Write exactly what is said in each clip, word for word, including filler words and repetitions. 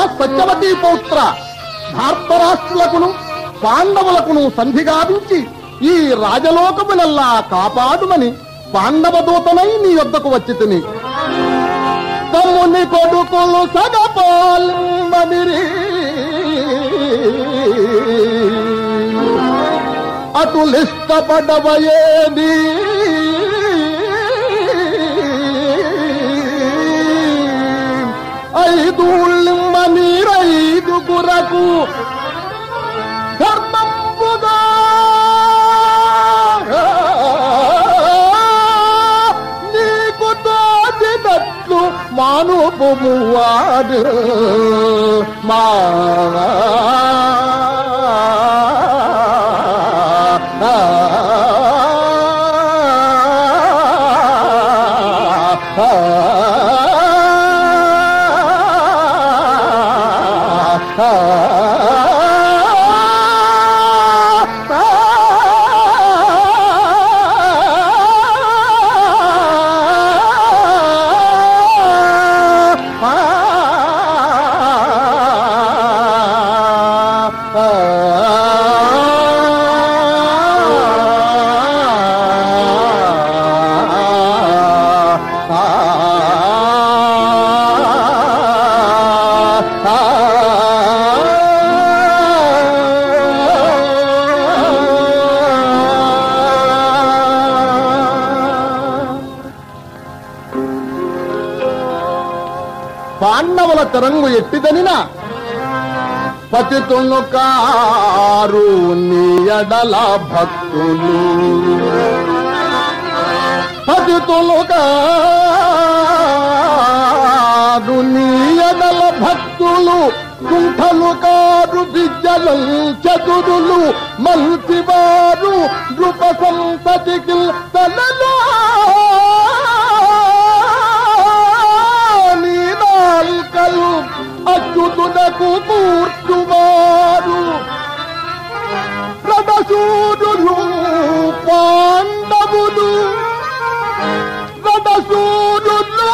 సత్యవతీ పౌత్ర, ధార్తరాష్ట్రులకును పాండవులకును సంధి గావించి ఈ రాజలోకమునల్లా కాపాడుమని పాండవ దూతనై నీ వద్దకు వచ్చి తిని తమ్ముని కొడుకులు సగపాలిరి అటులిష్టపడవయేది ఐదు నీరైదుగురకు ధర్మంబుగా నీకు తోచినట్లు మానుపువాడు మా పాండవుల తరంగు ఎట్టిదనిన పతితులు కారు నీ ఎడల భక్తులు పతితులు కారు నీ ఎడల భక్తులు కుంఠలు కారు విద్యలు చతురులు మంచివారు నృప సంతతికి తలలో నాల్కలు అచ్యుతునకు కూర్చువారు రథసూరులు పాండవులు రథసూరులు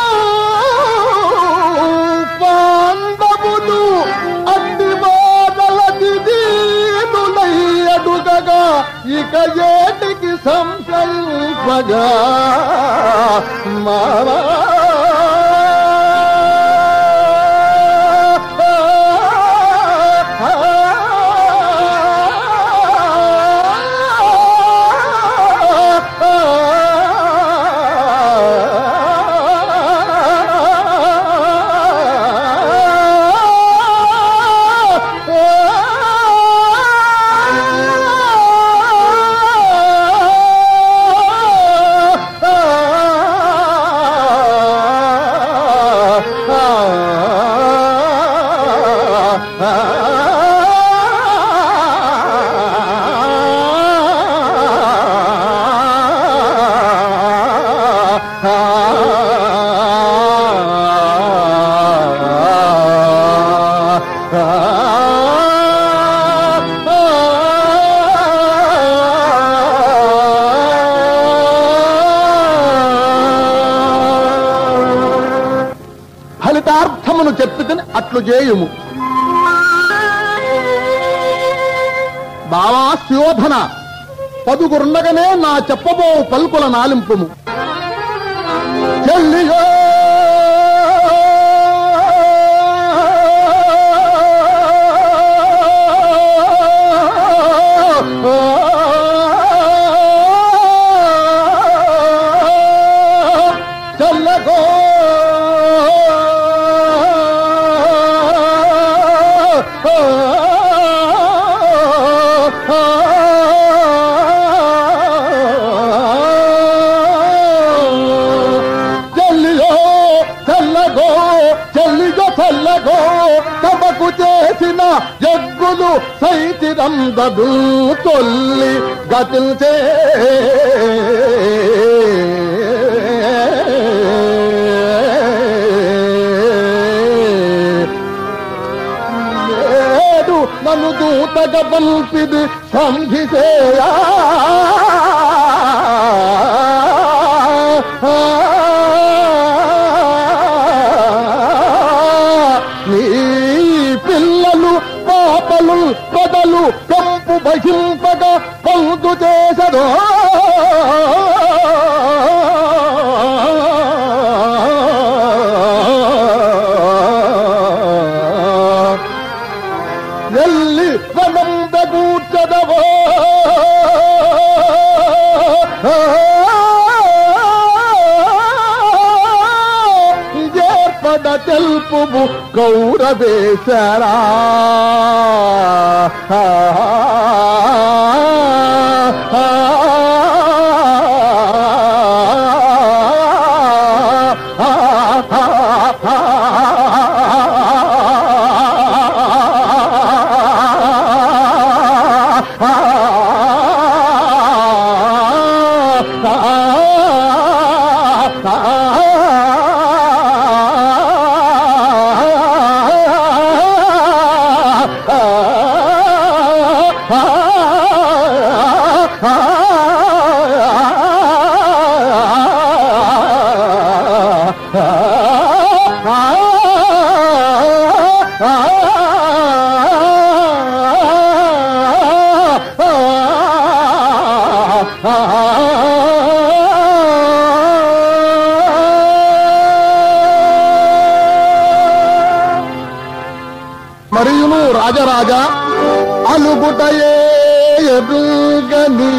పాండవులు అడ్డివాదలది దీనులై అడుగగా ఇక ఏటికి సంకల్పగా మావా ఫలితార్థమును చెప్పితని అట్లు చేయుము. బావా శోధన పదుగురుండగానే నా చెప్పబో పలుకుల నాలింపుము. చెల్లియో చెల్లగో చల్లగో తమకు చేసిన యజ్ఞులు సైతిరందదు తొల్లి గతిల్చే ఏడు నన్ను దూతగా పంపిది సంధిసేయా నీ మర్యాద తెలుపుము గౌరవేశరా. మరియును రాజరాజా అలుగుటయే ఎరుగని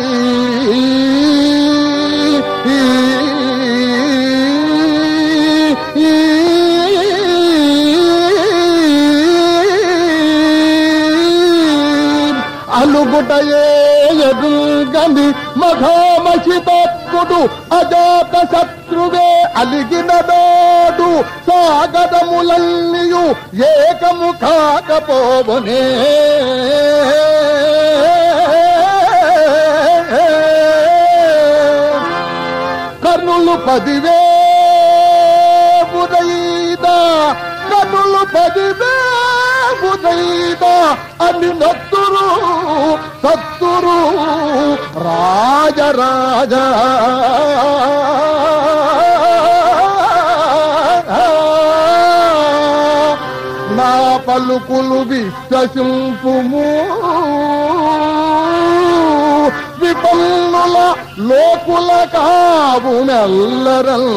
అలుగుటయే ఎరుగని మఘామసితత్ముడు అజాత శత్రువే అలిగినదోడు సాగరములన్నీయు ఏకము కాకపోవనే. కర్ణులు పదివే ఉదయిదా కర్ణులు పదివే ఉదయిదా అని నత్తురు సత్తురు రాజరాజా. నా పలుకులు విశ్వసింపుము విపన్నుల లోకుల కావు మెల్లరల్.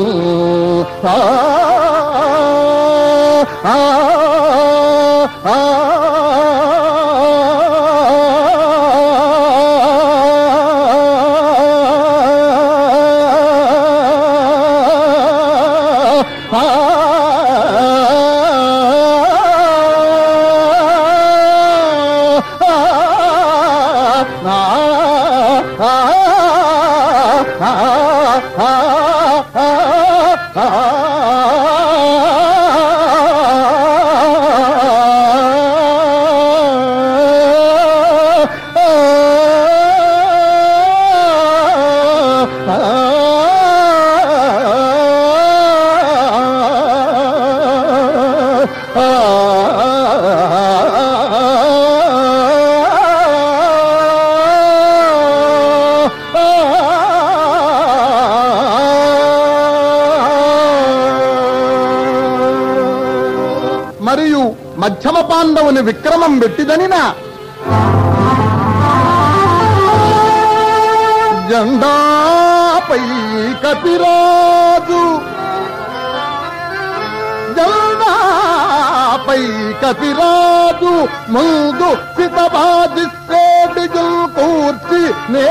మరియు మధ్యమ పాండవుని విక్రమం పెట్టిదనిన జెండాపై కపిరాజు జెండాపై కపిరాజు ముందు సితబాజిస్తేటిజు కూర్చి నే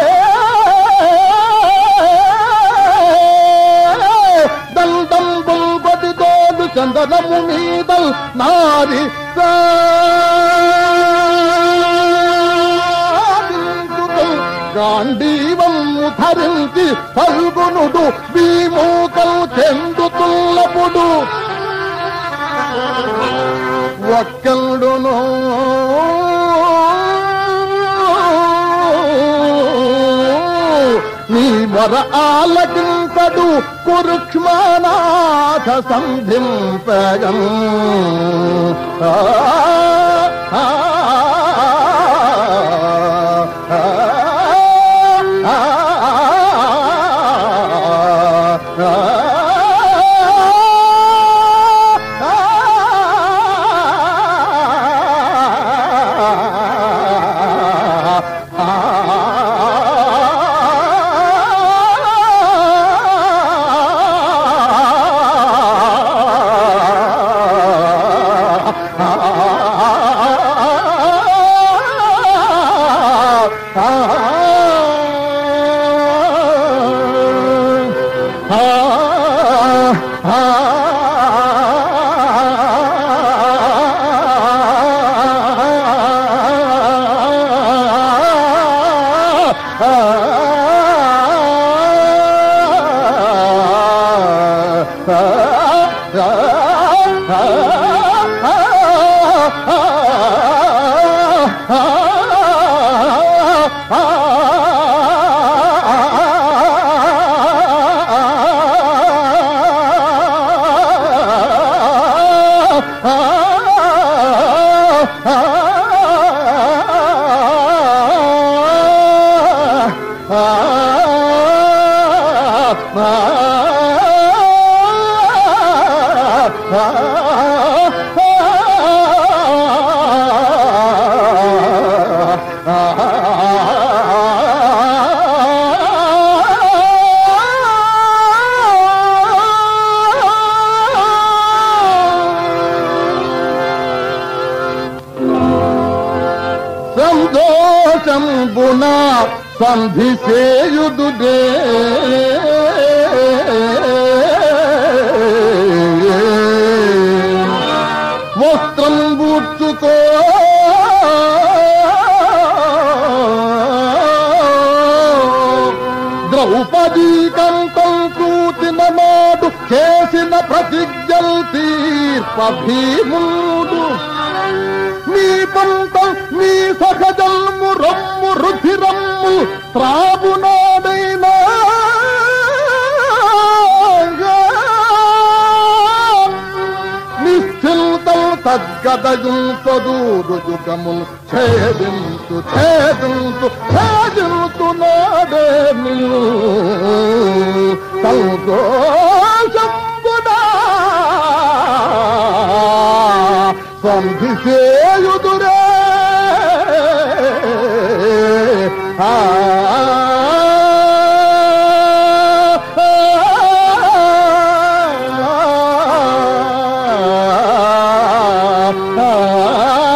దండం బుల్బడి తోడు చందనము మీద నారి గాంధీవము ధరించి పల్గొనుడు భీమూకలు చెందుతుల్లపుడు ఒక్కడును నీ వర ఆలకింతడు కురుక్ష్మనాథ సంధింపగం. ఆ సంతోషంబున సంధి చేయుదుడే వస్త్రం బూర్చుకో ద్రౌపదీ కంఠం కూతిన నాడు చేసిన ప్రతిజ్ఞల్ తీర్ప భీముడు నీ పంతం నీ సహజల్ము రమ్ము రుధిరమ్ము త్రాగునాడైనా నిశ్చింతం తద్గదయుంతదూరు యుగములు ఛేదింతు ఛేదింతు ఛేదింతు నాడే నీవు సంతోషంబునా సంధి చేయుదురే ఆ ఆ